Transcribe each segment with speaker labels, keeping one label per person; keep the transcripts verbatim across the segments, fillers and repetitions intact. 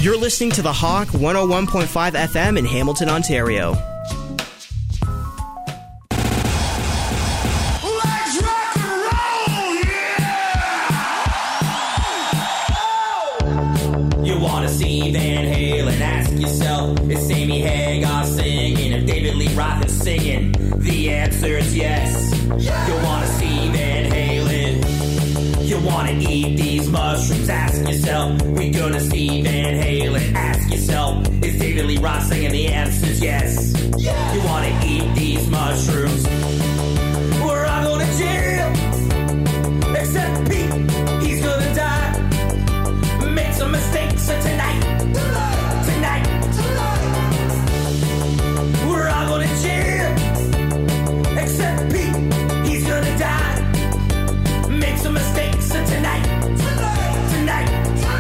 Speaker 1: You're listening to The Hawk one oh one point five F M in Hamilton, Ontario.
Speaker 2: Let's rock and roll, yeah!
Speaker 3: You wanna see Van Halen, ask yourself, is Sammy Hagar singing? If David Lee Roth is singing, the answer is yes. You wanna see Van Halen, you wanna eat these mushrooms, ask yourself, we gonna see Van Halen, ask yourself, is David Lee Roth singing? The answer is yes. You wanna eat these mushrooms, we're all going to jail, except Pete, he's gonna die. Make some mistakes tonight, tonight, tonight. We're all going to jail, except Pete, he's gonna die. Make some mistakes tonight, tonight, tonight.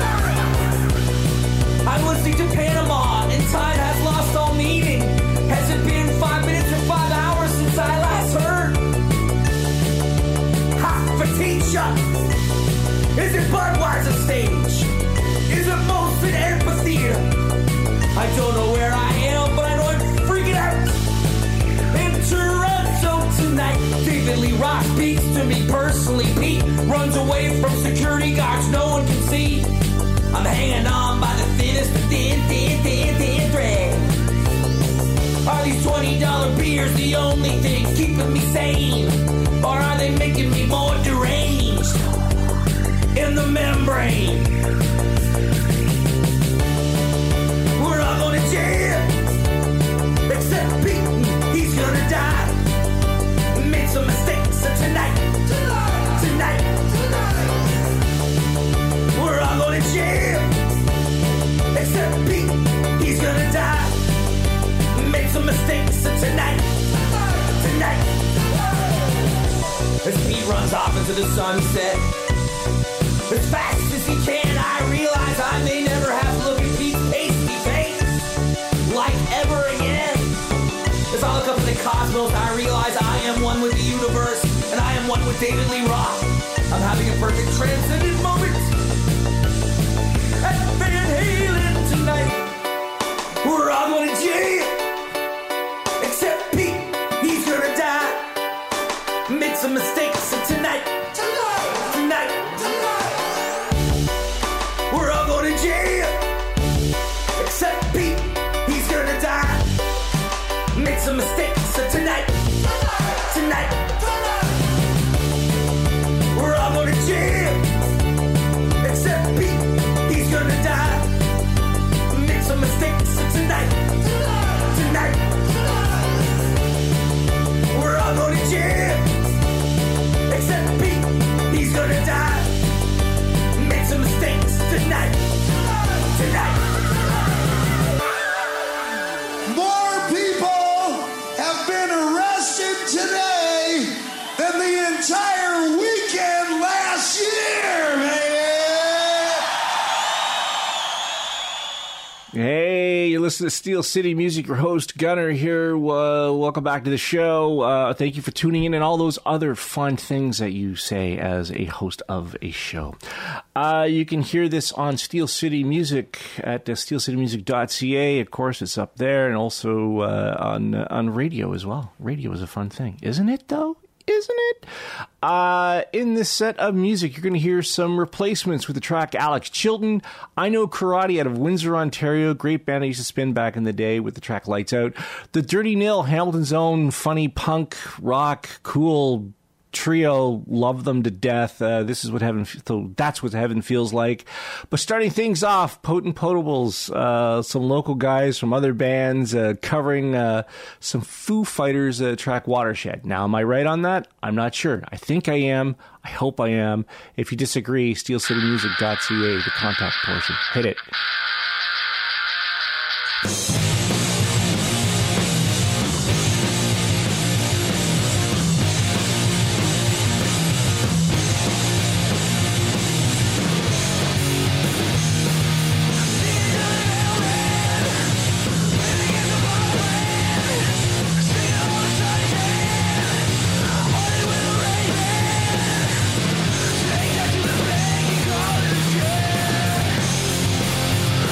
Speaker 3: I'm listening to Panama, and time has lost all meaning. Has it been five minutes or five hours since I last heard? Ha, Fatisha. Is it Budweiser stage? Is it Molson Amphitheater? I don't know where I am, but I know I'm freaking out. In Toronto tonight, David Lee Roth speaks to me personally. Pete runs away from security guards no one can see. I'm hanging on by the thinnest of thin, thin, thin, thin thread. Are these twenty dollar beers the only thing keeping me sane? Or are they making me more deranged in the membrane? We're all going to jail, except Pete, he's gonna die. Made some mistakes tonight, tonight, tonight, tonight. We're all going to jail, except Pete, he's gonna die. Made some mistakes tonight, tonight, tonight. As Pete runs off into the sunset, as fast as he can, I realize I may never have to look at Pete's pasty face like ever again. As I look up at the cosmos, I realize I am one with the universe, and I am one with David Lee Roth. I'm having a perfect transcendent moment at Van Halen tonight. We're all going to jail, except Pete, he's gonna die. Made some mistakes tonight, tonight, tonight, tonight. We're all going to jail, except Pete, he's gonna die. Made some mistakes tonight, tonight, tonight. We're all going to jail, except Pete, he's gonna die. Made some mistakes tonight, tonight, tonight. We're all going to jail, except Pete, he's gonna die. Made some mistakes tonight, tonight.
Speaker 2: More people have been arrested today than the entire weekend last year, man.
Speaker 4: Hey, you listen to Steel City Music. Your host, Gunner, here. Uh, welcome back to the show. Uh, thank you for tuning in and all those other fun things that you say as a host of a show. Uh, you can hear this on Steel City Music at uh, steel city music dot c a. Of course, it's up there, and also uh, on uh, on radio as well. Radio is a fun thing, isn't it, though? Isn't it? Uh, in this set of music, you're going to hear some replacements with the track Alex Chilton. I Know Karate out of Windsor, Ontario. Great band I used to spin back in the day with the track Lights Out. The Dirty Nil, Hamilton's own funny punk, rock, cool trio, love them to death. Uh, this is what heaven, so that's what heaven feels like. But starting things off, Potent Potables, uh, some local guys from other bands uh, covering uh, some Foo Fighters uh, track Watershed. Now, am I right on that? I'm not sure. I think I am. I hope I am. If you disagree, steel city music dot c a, the contact portion. Hit it.
Speaker 2: Take that to the bank and call it a shit.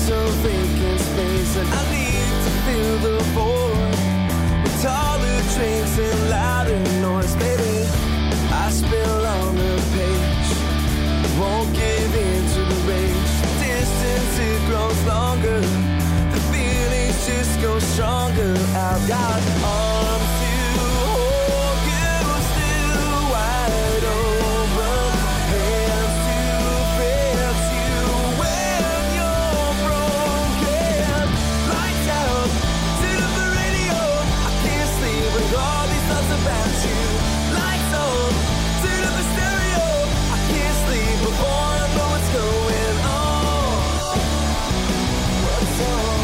Speaker 5: some vacant space, and I need to fill the void with taller drinks and louder noise. Baby, I spill on the page, won't give in to the rage. Distance, it grows longer, the feelings just go stronger. I've got arms to hold you still wide open, hands to fix you when you're broken. Lights out, turn up the radio, I can't sleep with all these thoughts about you. Lights on, turn up the stereo, I can't sleep before I know what's going on. What's on?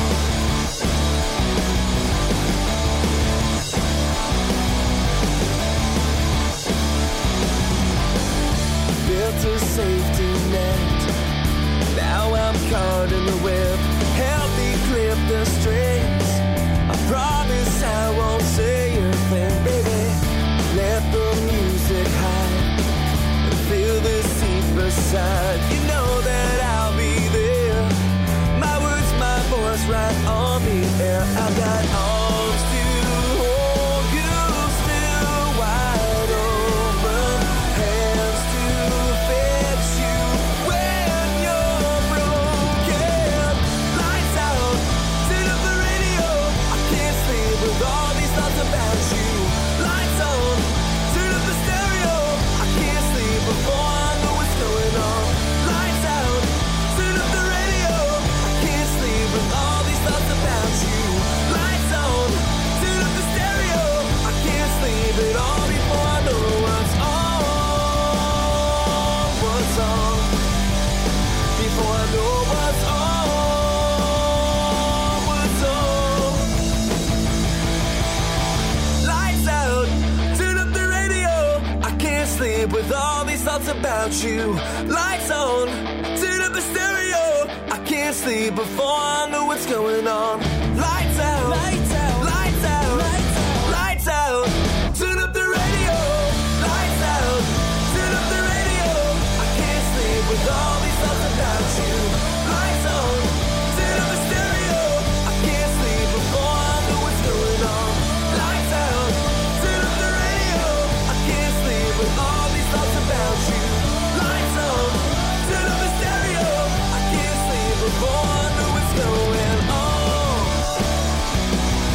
Speaker 5: Built a safety net, now I'm caught in the web. Help me clip the strings, I promise I won't say a thing. Baby, let the music hide and feel the seat beside. You know that I'll be there, my words, my voice right on the air. I've got arms to hold you still wide open, hands to fix you when you're broken. Lights out, turn up the radio, I can't sleep with all these thoughts about you. Lights on, turn up the stereo, I can't sleep before I know what's going on. Lights out, turn up the radio, I can't sleep with all these thoughts about you. Lights on, turn up the stereo, I can't sleep at all before I know what's on. What's on? Before I know what's on. What's on? Lights out, turn up the radio, I can't sleep with all these thoughts about you. Lights on, turn up the stereo, I can't sleep before I know what's going on. Lights out, lights out, lights out, lights out, lights out, turn up the radio. Lights out, turn up the radio, I can't sleep with all these thoughts about you. Lights on, turn up the stereo, I can't sleep before I know what's going on. Lights out, turn up the radio, I can't sleep with all these thoughts about you. Lights on, turn up the stereo, I can't sleep before I know what's going on.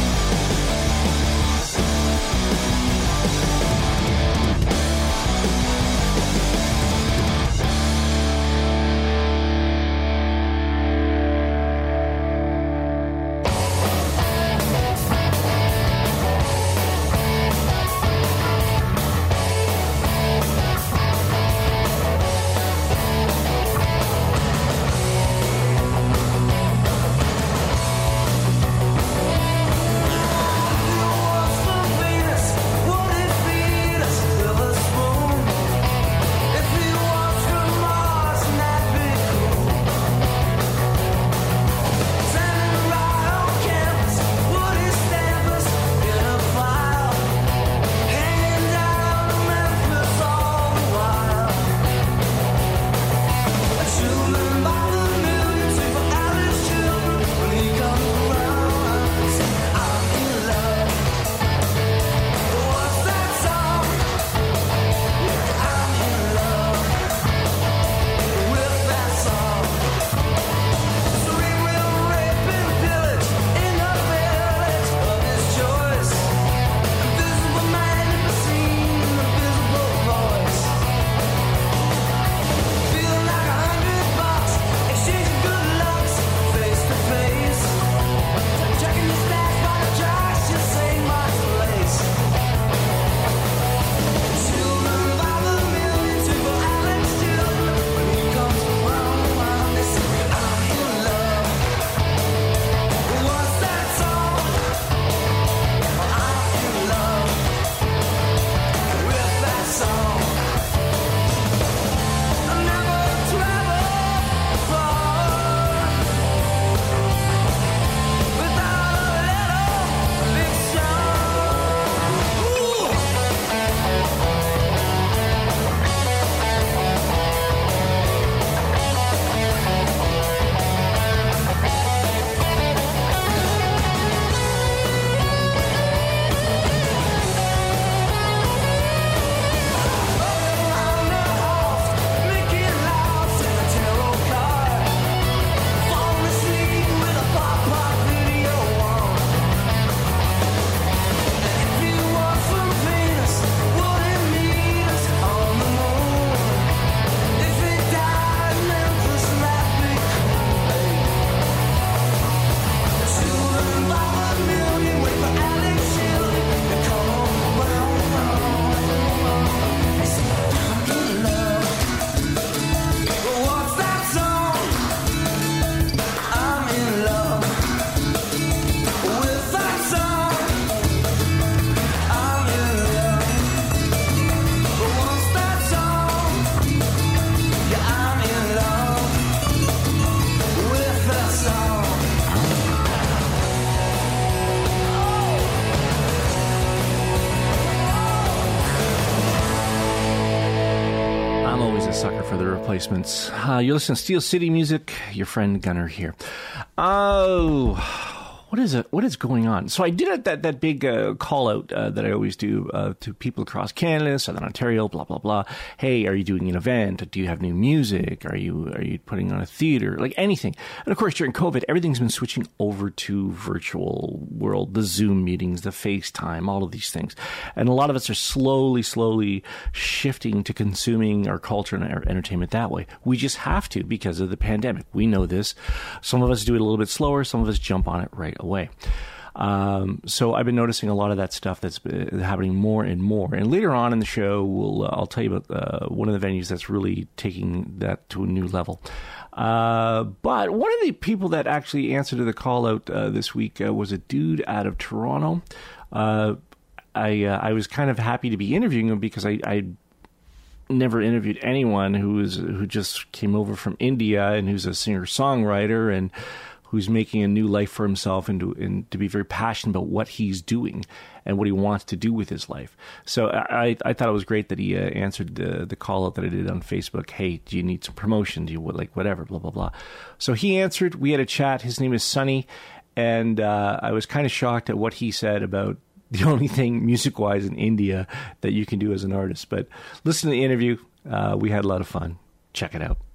Speaker 4: sucker for the Replacements. Uh, you're listening to Steel City Music. Your friend Gunner here. Oh... What is it? What is going on? So I did that that big uh, call out uh, that I always do uh, to people across Canada, Southern Ontario, blah blah blah. Hey, are you doing an event? Do you have new music? Are you are you putting on a theater? Like anything. And of course, during COVID, everything's been switching over to virtual world, the Zoom meetings, the FaceTime, all of these things. And a lot of us are slowly, slowly shifting to consuming our culture and our entertainment that way. We just have to because of the pandemic. We know this. Some of us do it a little bit slower. Some of us jump on it right away. Um, so I've been noticing a lot of that stuff that's happening more and more. And later on in the show, we'll uh, I'll tell you about uh, one of the venues that's really taking that to a new level. Uh, but one of the people that actually answered to the call out uh, this week uh, was a dude out of Toronto. Uh, I uh, I was kind of happy to be interviewing him because I. I never interviewed anyone who was who just came over from India and who's a singer-songwriter and who's making a new life for himself and to, and to be very passionate about what he's doing and what he wants to do with his life. So I, I thought it was great that he uh, answered the, the call out that I did on Facebook. Hey, do you need some promotion? Do you like whatever, blah, blah, blah. So he answered. We had a chat. His name is Sunny. And uh, I was kind of shocked at what he said about the only thing music-wise in India that you can do as an artist. But listen to the interview. Uh, we had a lot of fun. Check it out.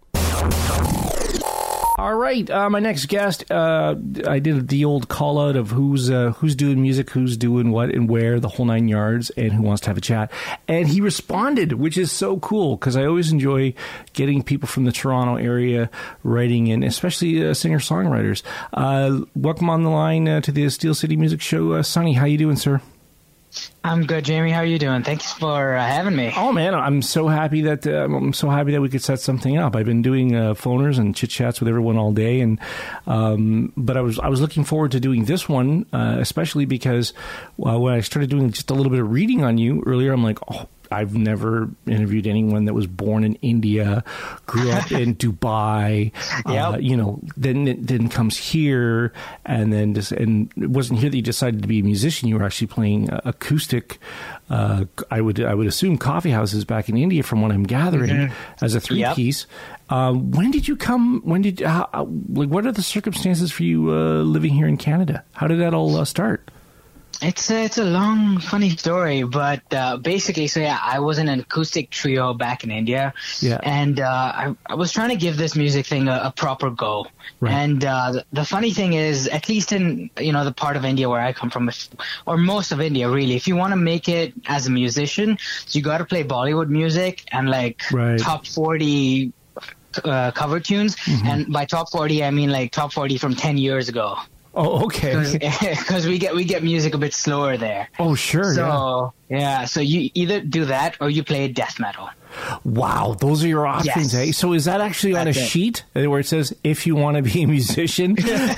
Speaker 4: All right, uh, my next guest, uh, I did the old call out of who's uh, who's doing music, who's doing what and where, the whole nine yards, and who wants to have a chat. And he responded, which is so cool, because I always enjoy getting people from the Toronto area writing in, especially uh, singer-songwriters. Uh, welcome on the line uh, to the Steel City Music Show. Uh, Sonny, how you doing, sir?
Speaker 6: I'm good, Jamie. How are you doing? Thanks for uh, having me.
Speaker 4: Oh man, I'm so happy that uh, I'm so happy that we could set something up. I've been doing uh, phoners and chit chats with everyone all day, and um, but I was I was looking forward to doing this one, uh, especially because uh, when I started doing just a little bit of reading on you earlier, I'm like, oh, I've never interviewed anyone that was born in India, grew up in Dubai, yep. uh, you know, then then comes here, and then just, and it wasn't here that you decided to be a musician. You were actually playing uh, acoustic. Uh, I would I would assume coffee houses back in India, from what I'm gathering, mm-hmm. as a three yep. piece. Uh, when did you come? When did how, like? What are the circumstances for you uh, living here in Canada? How did that all uh, start?
Speaker 6: It's a, it's a long, funny story, but uh, basically, so yeah, I was in an acoustic trio back in India, yeah. and uh, I, I was trying to give this music thing a, a proper go. Right. And uh, the, the funny thing is, at least in you know the part of India where I come from, or most of India, really, if you want to make it as a musician, you got to play Bollywood music and like right. top forty uh, cover tunes, mm-hmm. and by top forty, I mean like top forty from ten years ago.
Speaker 4: Oh, okay.
Speaker 6: Because we get we get music a bit slower there.
Speaker 4: Oh, sure.
Speaker 6: So yeah. yeah, so you either do that or you play death metal.
Speaker 4: Wow, those are your options, yes. eh? So is that actually on That's a it. sheet where it says if you want to be a musician,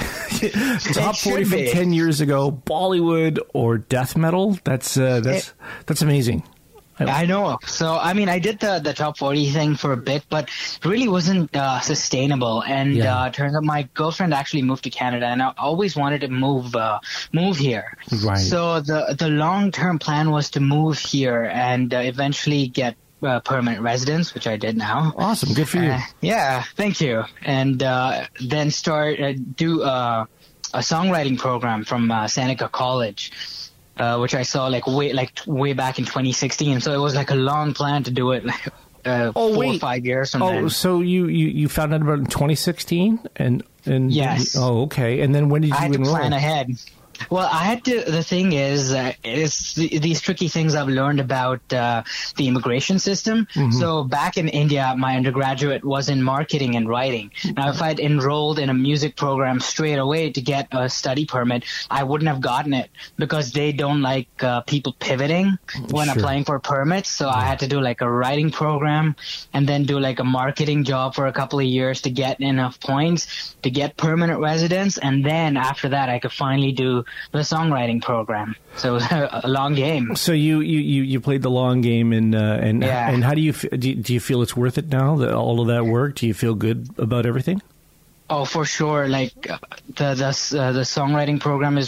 Speaker 4: top forty from ten years ago, Bollywood or death metal? That's uh, that's it, that's amazing.
Speaker 6: I know. So, I mean, I did the, the top forty thing for a bit, but it really wasn't uh, sustainable. And yeah. uh, turns out my girlfriend actually moved to Canada, and I always wanted to move uh, move here.
Speaker 4: Right.
Speaker 6: So the the long term plan was to move here and uh, eventually get uh, permanent residence, which I did now.
Speaker 4: Awesome. Good for you.
Speaker 6: Uh, yeah. Thank you. And uh, then start uh, do uh, a songwriting program from uh, Seneca College. Uh, which I saw like way like way back in twenty sixteen. So it was like a long plan to do it, like uh,
Speaker 4: oh,
Speaker 6: four
Speaker 4: wait.
Speaker 6: or five years from
Speaker 4: oh,
Speaker 6: then.
Speaker 4: Oh, so you, you, you found out about it in twenty sixteen, and and
Speaker 6: yes.
Speaker 4: Oh, okay. And then when did you
Speaker 6: I had
Speaker 4: enroll?
Speaker 6: to plan ahead. Well, I had to. The thing is, uh, it's the, these tricky things I've learned about uh, the immigration system. Mm-hmm. So back in India, my undergraduate was in marketing and writing. Now, if I'd enrolled in a music program straight away to get a study permit, I wouldn't have gotten it because they don't like uh, people pivoting when sure. applying for permits. So yeah. I had to do like a writing program and then do like a marketing job for a couple of years to get enough points to get permanent residence. And then after that, I could finally do the songwriting program. So it was a, a long game.
Speaker 4: So you, you, you, you played the long game, and uh, and
Speaker 6: yeah.
Speaker 4: and how do you do, you do you feel it's worth it now, that all of that work? Do you feel good about everything?
Speaker 6: Oh, for sure. Like uh, the the uh, the songwriting program is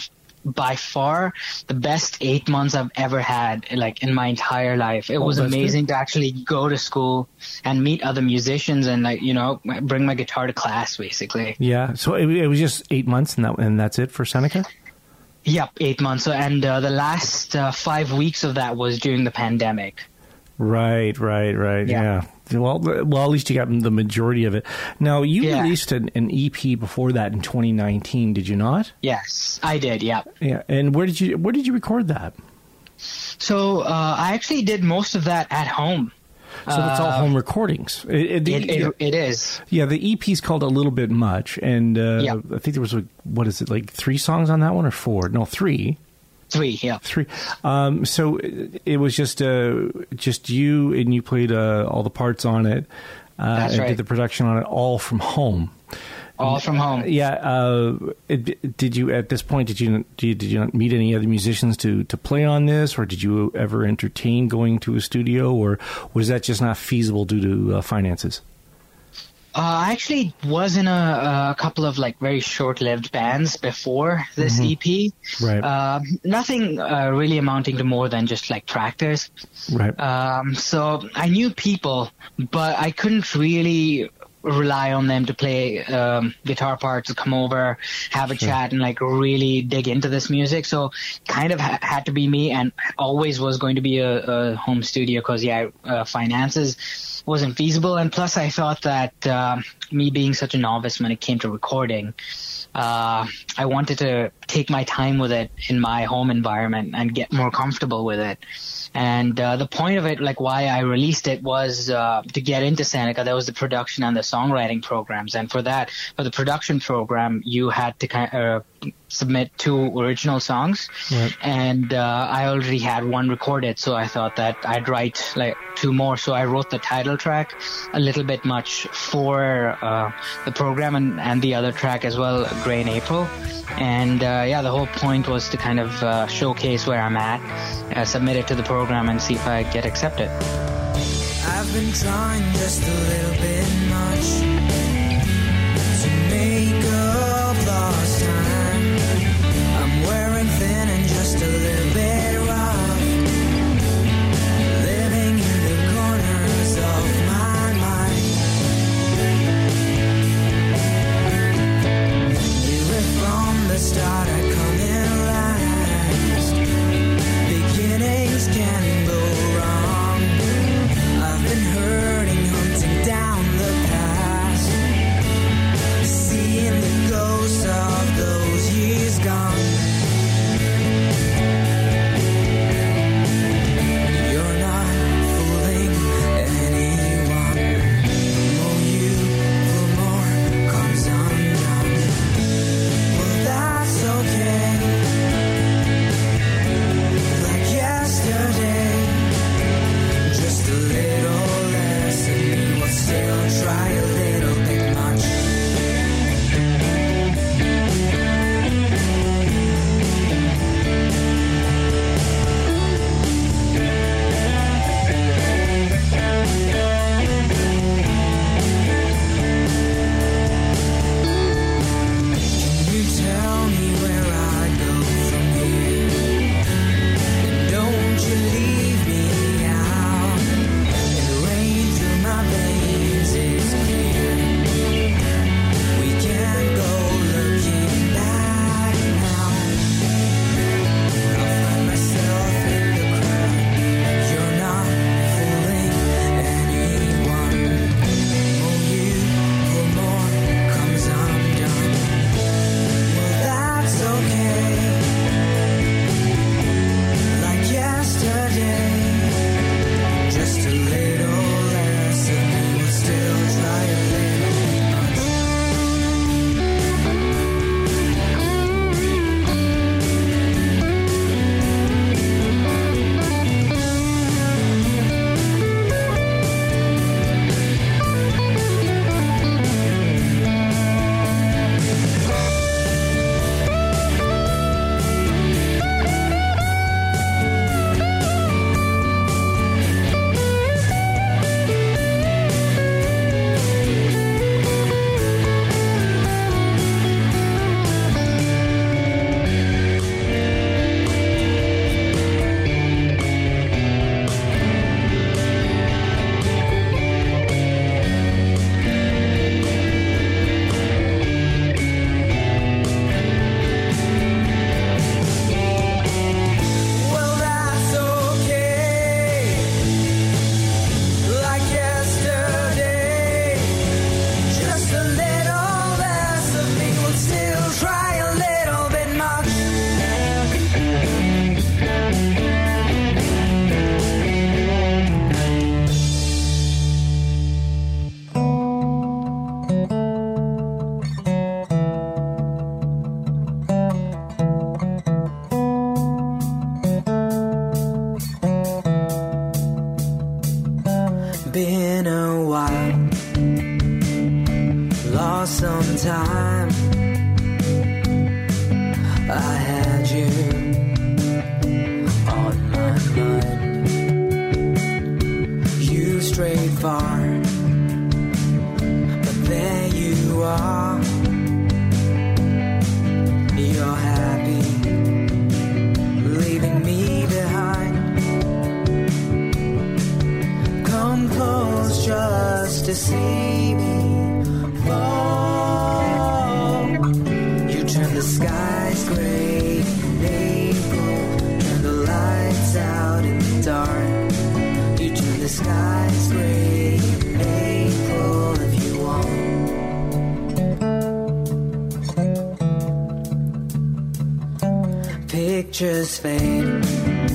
Speaker 6: by far the best eight months I've ever had, like in my entire life. It
Speaker 4: Oh,
Speaker 6: was
Speaker 4: that's
Speaker 6: amazing to actually go to school and meet other musicians and, like, you know, bring my guitar to class, basically.
Speaker 4: Yeah. So it, it was just eight months, and that and that's it for Seneca.
Speaker 6: Yep, eight months. So, and uh, the last uh, five weeks of that was during the pandemic.
Speaker 4: Right, right, right. Yeah.
Speaker 6: Yeah.
Speaker 4: Well, well, at least you got the majority of it. Now, you
Speaker 6: Yeah.
Speaker 4: released an, an E P before that in twenty nineteen, did you not?
Speaker 6: Yes, I did. Yep.
Speaker 4: Yeah. And where did you where did you record that?
Speaker 6: So uh, I actually did most of that at home.
Speaker 4: So that's all
Speaker 6: Uh,
Speaker 4: home recordings. It, it,
Speaker 6: It, it, it is.
Speaker 4: yeah, the E P's called A Little Bit Much, and uh,
Speaker 6: Yeah.
Speaker 4: I think there was, like, what is it, like three songs on that one or four? No, three.
Speaker 6: Three, yeah.
Speaker 4: Three. Um, so it, it was just uh, just you, and you played uh, all the parts on it. Uh,
Speaker 6: That's
Speaker 4: and
Speaker 6: right.
Speaker 4: did the production on it all from home.
Speaker 6: All from home.
Speaker 4: Yeah. Uh, it, did you at this point? Did you did you, did you not meet any other musicians to, to play on this, or did you ever entertain going to a studio, or was that just not feasible due to uh, finances?
Speaker 6: Uh, I actually was in a, a couple of like very short-lived bands before this E P.
Speaker 4: Right.
Speaker 6: Uh, nothing uh, really amounting to more than just like tractors.
Speaker 4: Right.
Speaker 6: Um, so I knew people, but I couldn't really rely on them to play um, guitar parts, to come over, have a chat, and like really dig into this music. So kind of ha- had to be me, and always was going to be a, a home studio because yeah, uh, finances wasn't feasible, and plus I thought that uh, me being such a novice when it came to recording, uh, I wanted to take my time with it in my home environment and get more comfortable with it. And uh, the point of it, like why I released it, was uh, to get into Seneca. That was the production and the songwriting programs. And for that, for the production program, you had to kind of uh, submit two original songs.
Speaker 4: Right.
Speaker 6: And uh, I already had one recorded, so I thought that I'd write like two more. So I wrote the title track, A Little Bit Much, for uh, the program, and, and the other track as well, Grey in April. And uh, yeah, the whole point was to kind of uh, showcase where I'm at, uh, submit it to the program, and see if I get accepted.
Speaker 5: I've been trying just a little bit much to make up lost time. I'm wearing thin and just a little bit rough, living in the corners of my mind. Knew it from the start I'd come in last. Beginnings can go wrong. I've been hurting, hunting down the past, seeing the been a while, lost some time. I had you on my mind. You strayed far, but there you are. You're happy, leaving me behind. Come close just to see me fall. You turn the skies gray in April, turn the lights out in the dark. You turn the skies gray in April if you want. Pictures fade,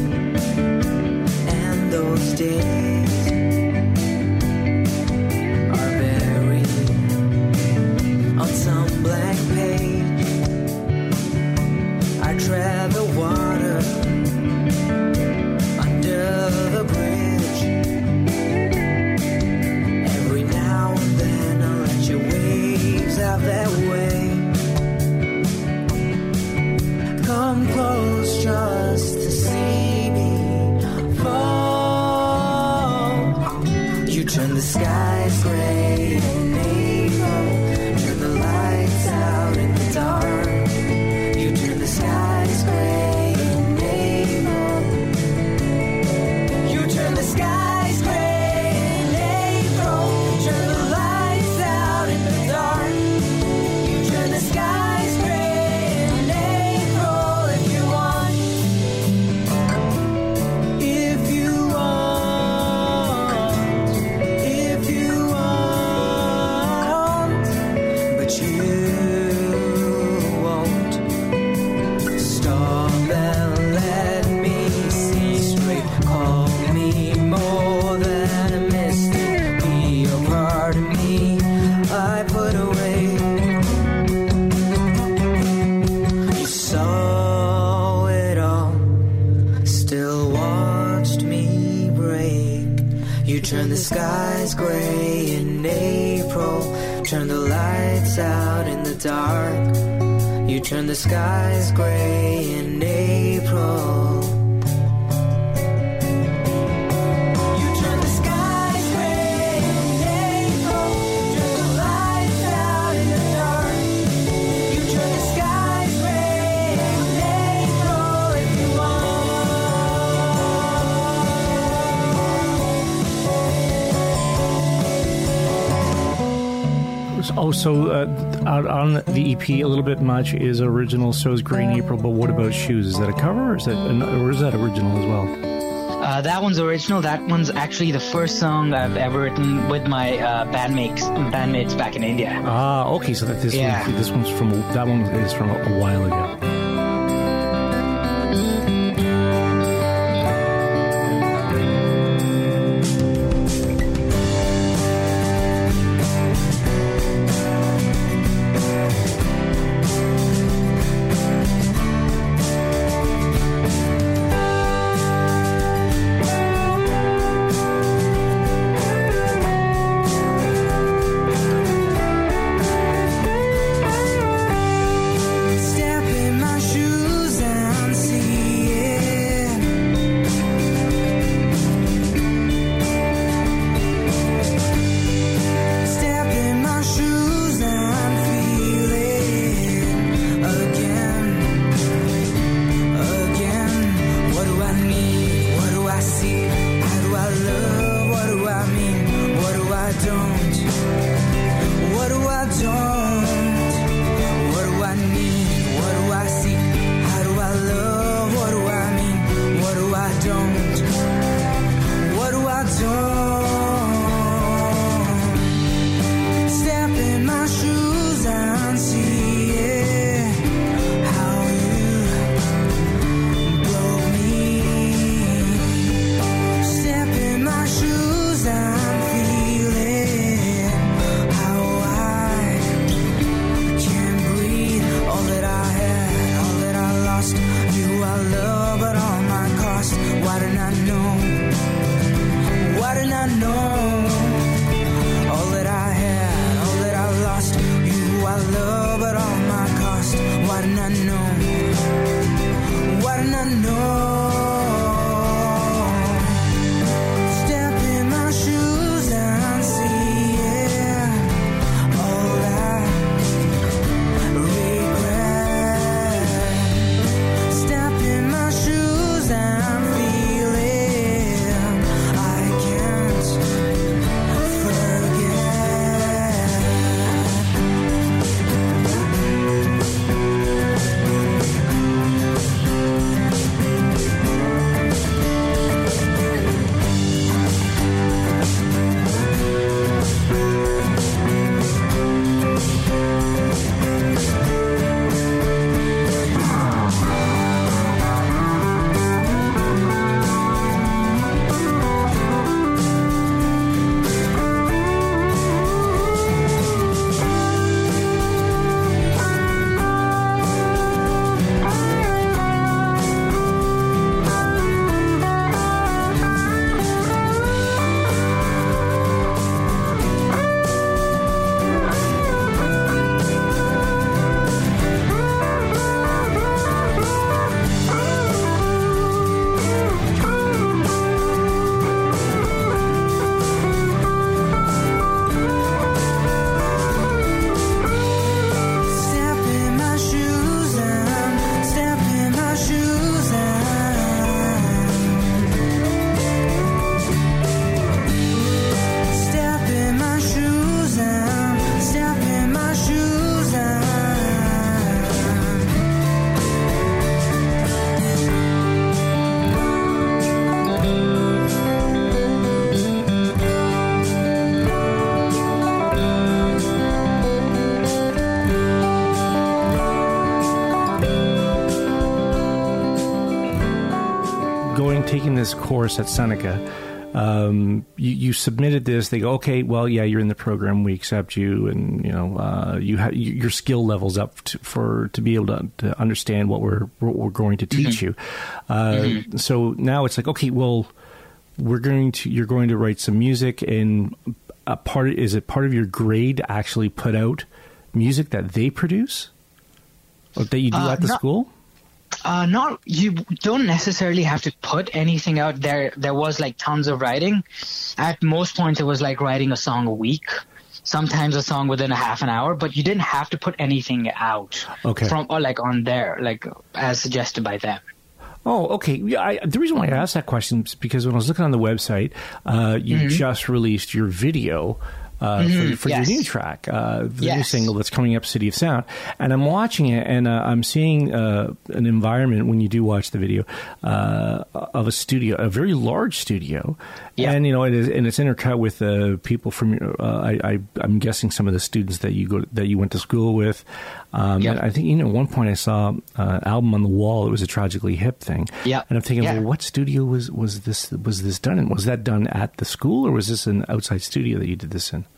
Speaker 5: and those days are buried on some blank page. I tread the water under the bridge. Every now and then I'll let your waves have their way. Come close just to see me fall. You turn the skies gray in April, turn the lights out in the dark. You turn the skies gray in April. You turn the skies gray in April, turn the lights out in the dark. You turn the skies gray in April if you want. If you want, if you want, but you won't. Stop and let me see straight. Call me more than a mystic. Be a part of me I put away. You saw it all, still watched me break. You turned the skies gray in April, turned the lights out in the dark. You turned the skies gray in April. You turned the skies gray in April, turned the lights out in the dark. You turned the skies gray in April if you
Speaker 4: Oh, so uh, out on the E P, A Little Bit Much is original, so is Grey in April, but what about Shoes? Is that a cover, or is that, or is that original as well?
Speaker 6: Uh, that one's original. That one's actually the first song I've ever written with my uh, bandmates bandmates back in India.
Speaker 4: Ah, okay, so that this,
Speaker 6: Yeah.
Speaker 4: one, this one's from, that one is from a, a while ago.
Speaker 5: Step in my shoes and see it. Step in my shoes and feel it again, again. What do I need? What do I see? How do I love? What do I mean? What do I don't? What do I don't? What do I need? What do I see? How do I love? What do I mean? What do I don't? What do I don't? Step in my shoes and see it. How you broke me. Step in my shoes and feel it. How I
Speaker 4: taking this course at Seneca. Um, you, you submitted this. They go, okay, well, yeah, you're in the program. We accept you, and you know, uh, you have your skill levels up to, for to be able to, to understand what we're what we're going to teach mm-hmm. you. Uh, mm-hmm. So now it's like, okay, well, we're going to you're going to write some music, and a part is it part of your grade to actually put out music that they produce, or that you do uh, at the
Speaker 6: not-
Speaker 4: school?
Speaker 6: Uh, not you don't necessarily have to put anything out there. There was like tons of writing. At most points, it was like writing a song a week, sometimes a song within a half an hour. But you didn't have to put anything out
Speaker 4: okay.
Speaker 6: from or like on there, like as suggested by them.
Speaker 4: Oh, okay. Yeah, I, the reason why I asked that question is because when I was looking on the website, uh, you mm-hmm. just released your video. Uh,
Speaker 6: mm-hmm.
Speaker 4: for, for
Speaker 6: yes.
Speaker 4: your new track, uh, the
Speaker 6: yes.
Speaker 4: new single that's coming up, City of Sound. And I'm watching it, and uh, I'm seeing uh, an environment, when you do watch the video, uh, of a studio, a very large studio. Yeah. And, you know, it is, and it's intercut with uh, people from, uh, I, I, I'm guessing some of the students that you go that you went to school with. Um,
Speaker 6: yep.
Speaker 4: And I think, you know, at one point I saw uh, album on the wall. It was a Tragically Hip thing.
Speaker 6: Yeah.
Speaker 4: And I'm thinking,
Speaker 6: yeah.
Speaker 4: well, what studio was, was this was this done in? Was that done at the school, or was this an outside studio that you did this in?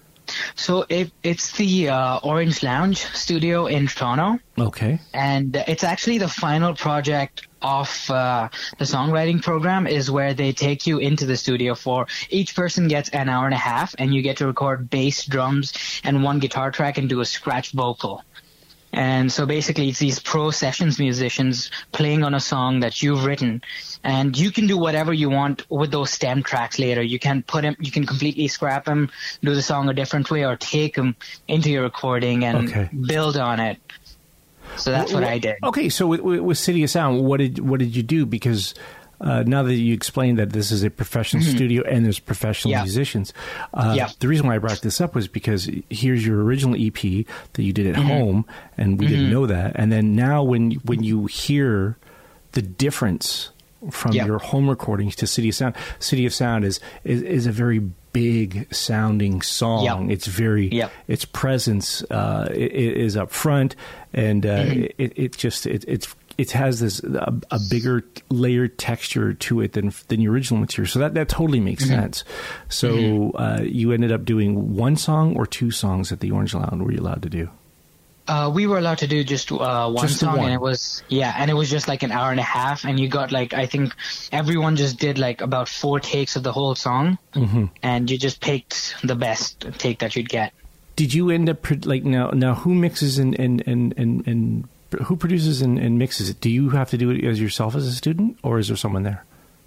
Speaker 6: So it, it's the uh, Orange Lounge studio in Toronto.
Speaker 4: Okay.
Speaker 6: And it's actually the final project of uh, the songwriting program, is where they take you into the studio for each person gets an hour and a half, and you get to record bass, drums, and one guitar track and do a scratch vocal. And so basically it's these pro sessions musicians playing on a song that you've written, and you can do whatever you want with those stem tracks later. You can put them, you can completely scrap them, do the song a different way, or take them into your recording and
Speaker 4: okay.
Speaker 6: build on it. So that's
Speaker 4: well,
Speaker 6: what I did.
Speaker 4: Okay, so with, with City of Sound, what did what did you do? Because Uh, now that you explained that this is a professional mm-hmm. studio and there's professional yeah. musicians, uh, yeah. the reason why I brought this up was because here's your original E P that you did at mm-hmm. home, and we mm-hmm. didn't know that. And then now when when you hear the difference from
Speaker 6: yeah.
Speaker 4: your home recordings to City of Sound, City of Sound is is, is a very big sounding song. Yep. It's very yep. its presence uh, is up front, and uh, mm-hmm. it, it just it, it's. It has this a, a bigger layered texture to it than than the original material, so that, that totally makes mm-hmm. sense. So mm-hmm. uh, you ended up doing one song or two songs at the Orange Lounge. Were you allowed to do?
Speaker 6: Uh, we were allowed to do just uh, one
Speaker 4: just
Speaker 6: song,
Speaker 4: one.
Speaker 6: and it was yeah, and it was just like an hour and a half, and you got like I think everyone just did like about four takes of the whole song, mm-hmm. and you just picked the best take that you'd get.
Speaker 4: Did you end up like now? Now who mixes and and and and, and who produces and, and mixes it? Do you have to do it as yourself as a student, or is there someone there?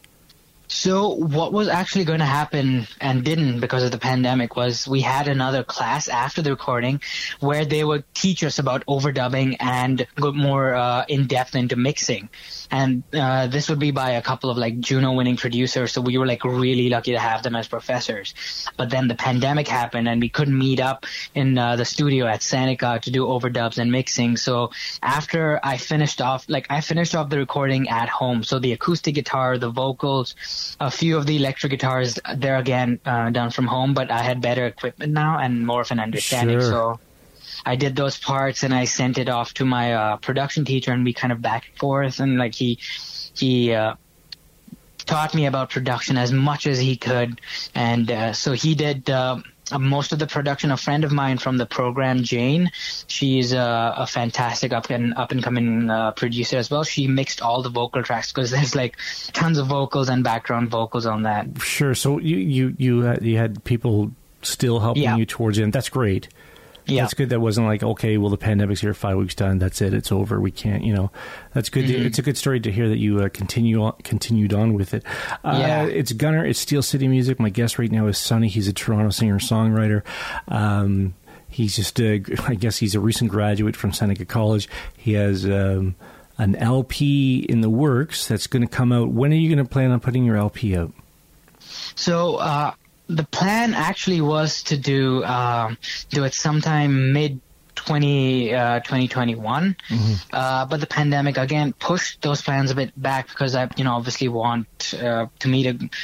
Speaker 6: So what was actually going to happen and didn't because of the pandemic was we had another class after the recording where they would teach us about overdubbing and go more uh, in depth into mixing. And uh, this would be by a couple of like Juno-winning producers, so we were like really lucky to have them as professors. But then the pandemic happened, and we couldn't meet up in uh, the studio at Seneca to do overdubs and mixing. So after I finished off, like I finished off the recording at home. So the acoustic guitar, the vocals, a few of the electric guitars, they're again uh, done from home. But I had better equipment now and more of an understanding.
Speaker 4: Sure.
Speaker 6: So I did those parts, and I sent it off to my uh, production teacher, and we kind of back and forth, and like he he uh, taught me about production as much as he could, and uh, so he did uh, most of the production. A friend of mine from the program, Jane, she's uh, a fantastic up and up and coming uh, producer as well. She mixed all the vocal tracks because there's like tons of vocals and background vocals on that.
Speaker 4: Sure. So you you you had, you had people still helping
Speaker 6: yeah.
Speaker 4: you towards it, and that's great. Yeah. That's good. That wasn't like, okay, well, the pandemic's here, five weeks done, that's it, it's over, we can't, you know. That's good. Mm-hmm. To, it's a good story to hear that you uh, continue on, continued on with it. Uh,
Speaker 6: yeah.
Speaker 4: It's Gunnar, it's Steel City Music. My guest right now is Sonny. He's a Toronto singer-songwriter. Um, he's just, uh, I guess he's a recent graduate from Seneca College. He has um, an L P in the works that's going to come out. When are you going to plan on putting your L P out?
Speaker 6: So, uh, the plan actually was to do um, do it sometime mid twenty twenty-one, mm-hmm. uh, but the pandemic again pushed those plans a bit back because I, you know, obviously want uh, to meet a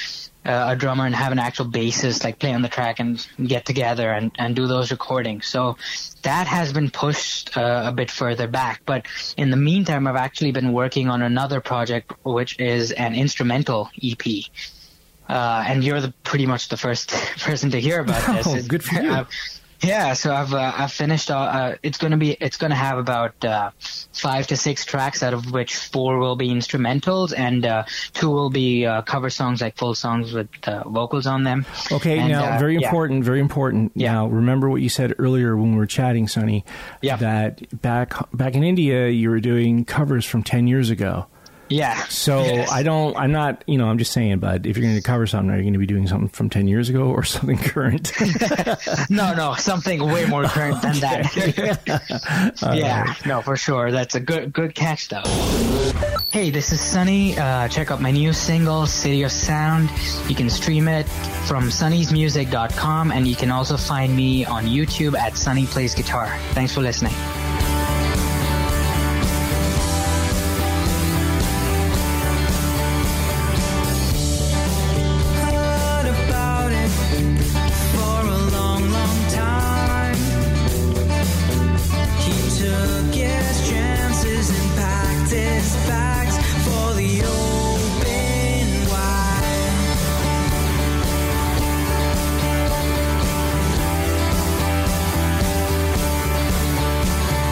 Speaker 6: uh, a drummer and have an actual bassist like play on the track and get together and, and do those recordings. So that has been pushed uh, a bit further back. But in the meantime, I've actually been working on another project, which is an instrumental E P. Uh, and you're the, pretty much the first person to hear about this.
Speaker 4: Oh, good for you.
Speaker 6: I've, yeah, so I've uh, I've finished. Uh, uh, it's gonna be it's gonna have about uh, five to six tracks, out of which four will be instrumentals and uh, two will be uh, cover songs, like full songs with uh, vocals on them.
Speaker 4: Okay,
Speaker 6: and,
Speaker 4: now
Speaker 6: uh,
Speaker 4: very
Speaker 6: yeah.
Speaker 4: important, very important.
Speaker 6: Yeah.
Speaker 4: Now remember what you said earlier when we were chatting, Sonny.
Speaker 6: Yeah.
Speaker 4: That back back in India, you were doing covers from ten years ago.
Speaker 6: Yeah.
Speaker 4: So
Speaker 6: yes.
Speaker 4: I don't, I'm not, you know, I'm just saying, bud, if you're going to cover something, are you going to be doing something from ten years ago or something current?
Speaker 6: no, no, something way more current than that. yeah, right. No, for sure. That's a good, good catch, though. Hey, this is Sunny. Uh, check out my new single, City of Sound. You can stream it from sunnys music dot com, and you can also find me on YouTube at Sunny Plays Guitar. Thanks for listening.
Speaker 5: City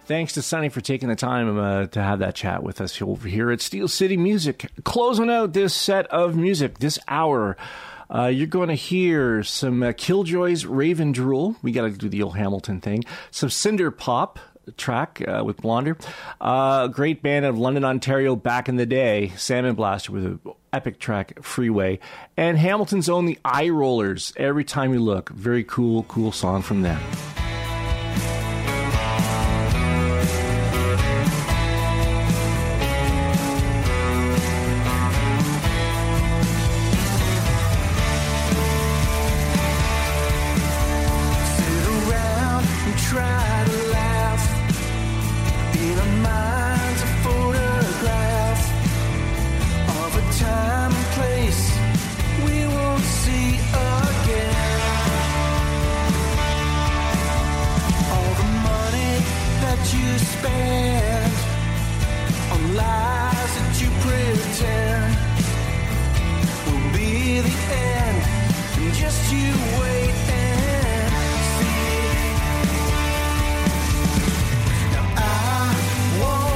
Speaker 4: Thanks to Sonny for taking the time uh, to have that chat with us over here at Steel City Music. Closing out this set of music, this hour, uh, you're going to hear some uh, Killjoys, Raven Drool. We got to do the old Hamilton thing. Some Cinder Pop track uh, with Blonder. A uh, great band out of London, Ontario back in the day, Salmon Blaster with an epic track, Freeway. And Hamilton's own The Eye Rollers, Every Time You Look. Very cool, cool song from them.
Speaker 5: Whoa.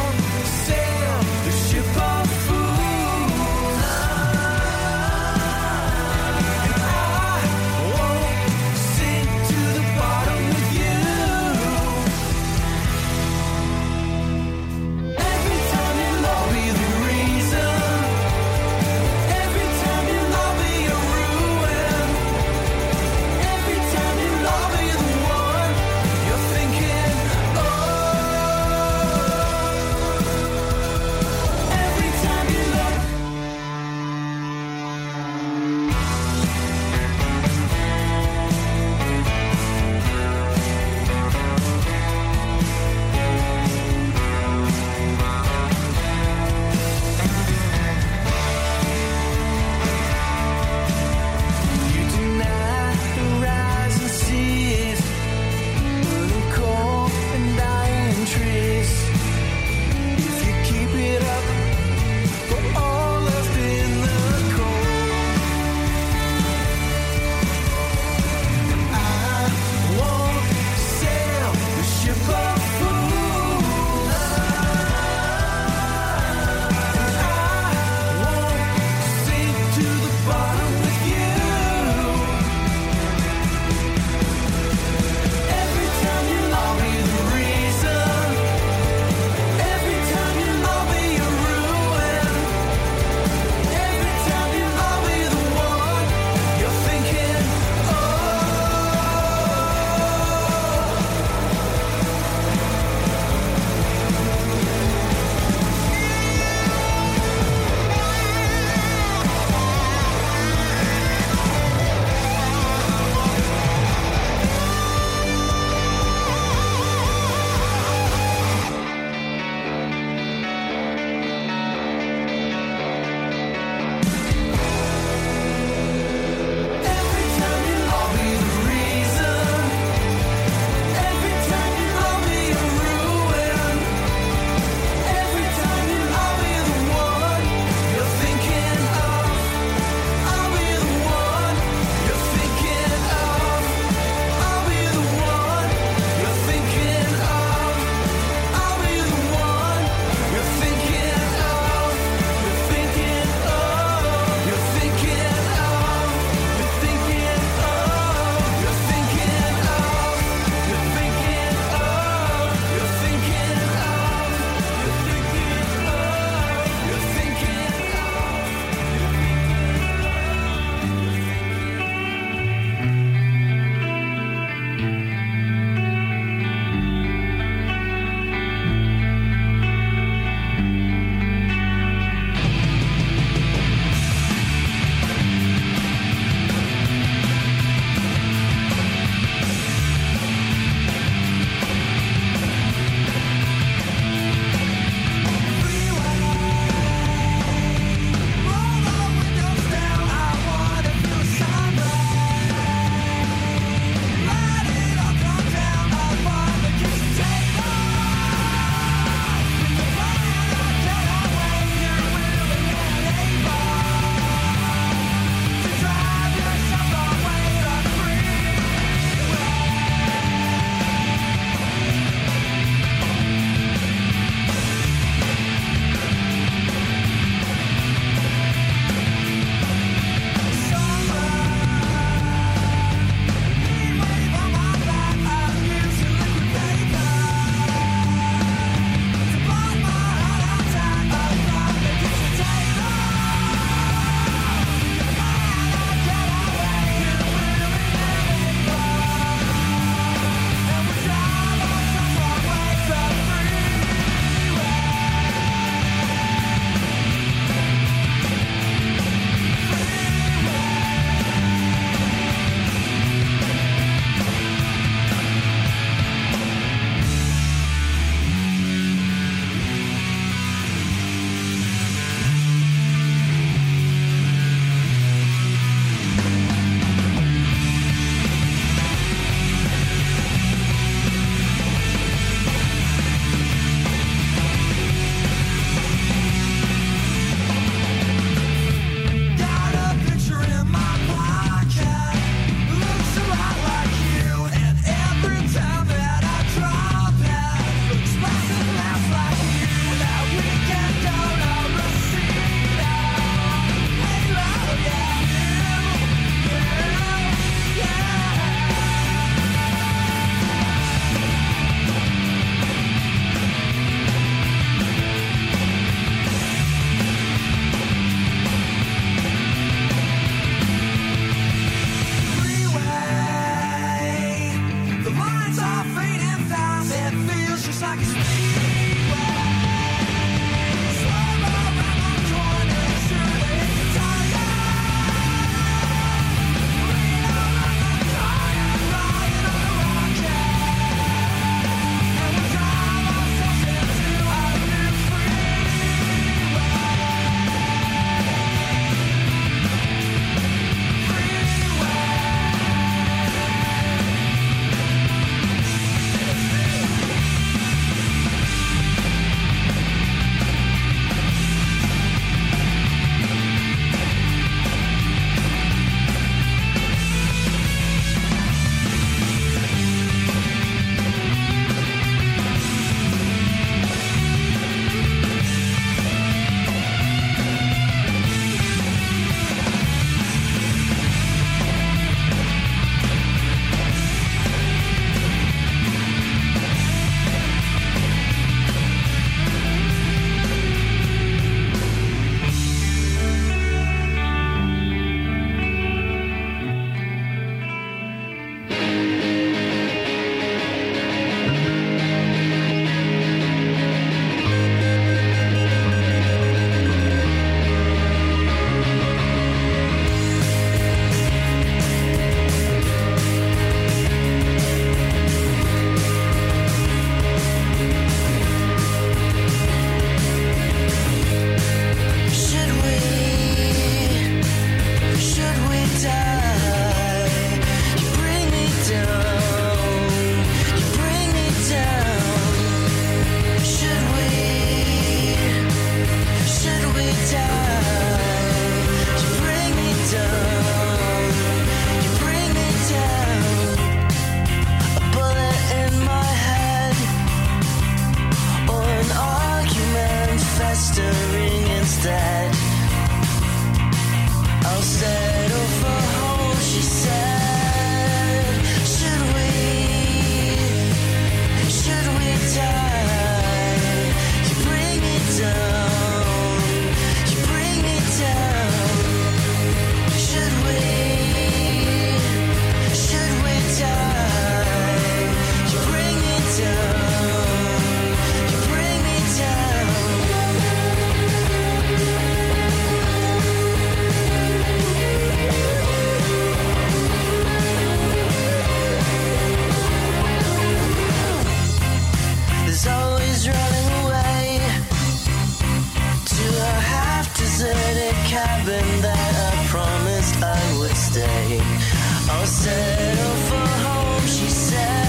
Speaker 5: settle for home, she said.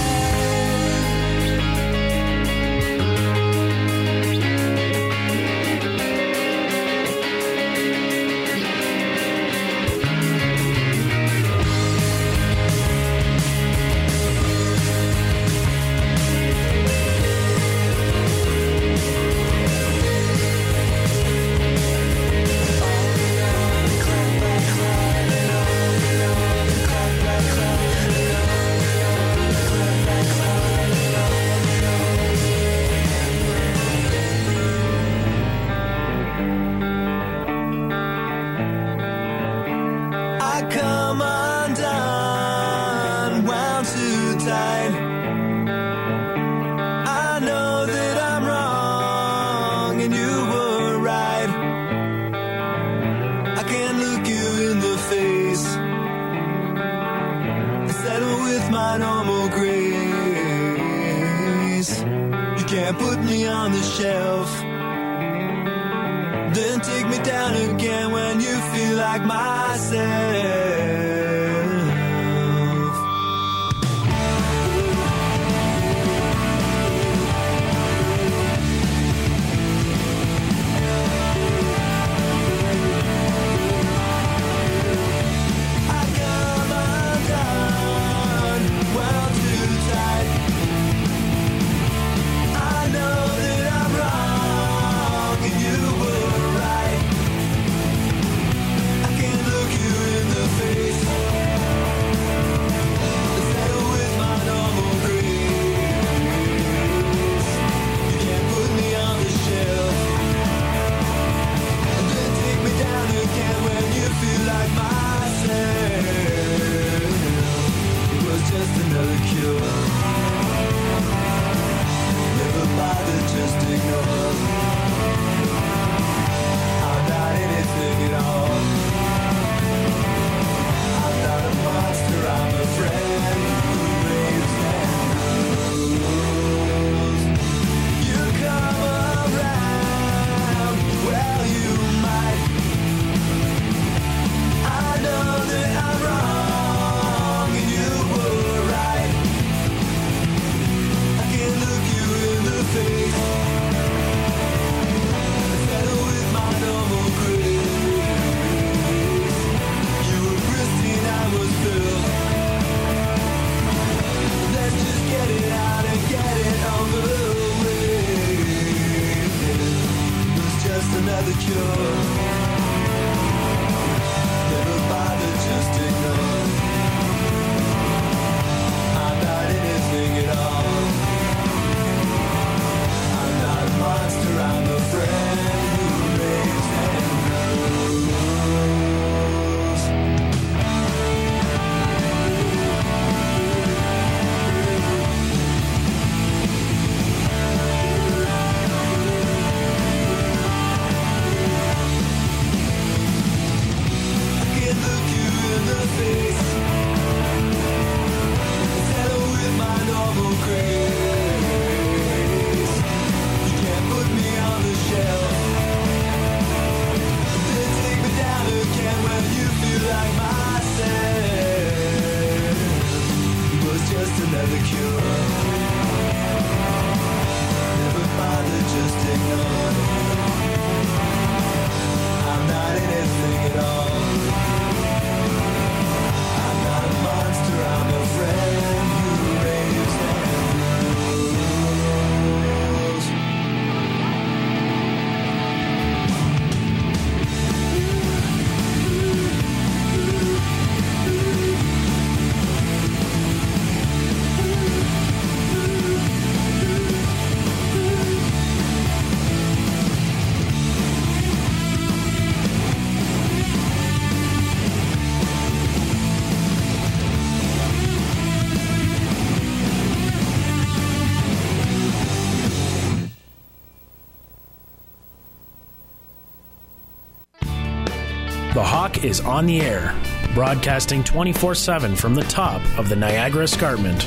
Speaker 5: Come undone, wound too tight. I know that I'm wrong and you were right. I can't look you in the face and settle with my normal grace. You can't put me on the shelf, then take me down again when you feel like myself. Face cure. Never bother, just ignore. I'm not anything at all. I'm not a monster, I'm a friend who raves and grows. Another cure. Never bother, just ignore. I'm not anything at all. I'm not a monster, I'm a friend who raves and rules.
Speaker 7: The Hawk is on the air, broadcasting twenty-four seven from the top of the Niagara Escarpment.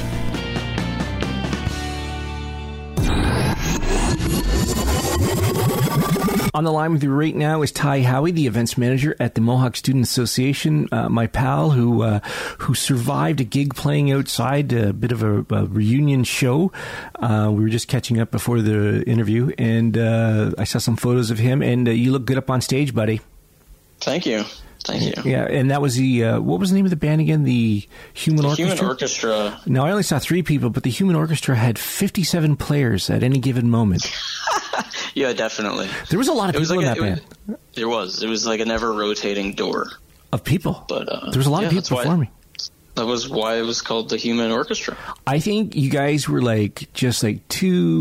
Speaker 4: On the line with you right now is Ty Howie, the events manager at the Mohawk Student Association. Uh, my pal who uh, who survived a gig playing outside, a bit of a, a reunion show. Uh, we were just catching up before the interview, and uh, I saw some photos of him, and uh, you look good up on stage, buddy.
Speaker 8: Thank you. Thank you.
Speaker 4: Yeah, and that was the, uh, what was the name of the band again? The Human
Speaker 8: the
Speaker 4: Orchestra?
Speaker 8: Human Orchestra.
Speaker 4: No, I only saw three people, but the Human Orchestra had fifty-seven players at any given moment.
Speaker 8: Yeah, definitely.
Speaker 4: There was a lot of
Speaker 8: it
Speaker 4: people
Speaker 8: like
Speaker 4: in
Speaker 8: a,
Speaker 4: that
Speaker 8: it
Speaker 4: band.
Speaker 8: Was, there was. It was like a never rotating door.
Speaker 4: Of people.
Speaker 8: But uh,
Speaker 4: there was a lot
Speaker 8: yeah,
Speaker 4: of people performing.
Speaker 8: Why, that was why it was called the Human Orchestra.
Speaker 4: I think you guys were like, just like two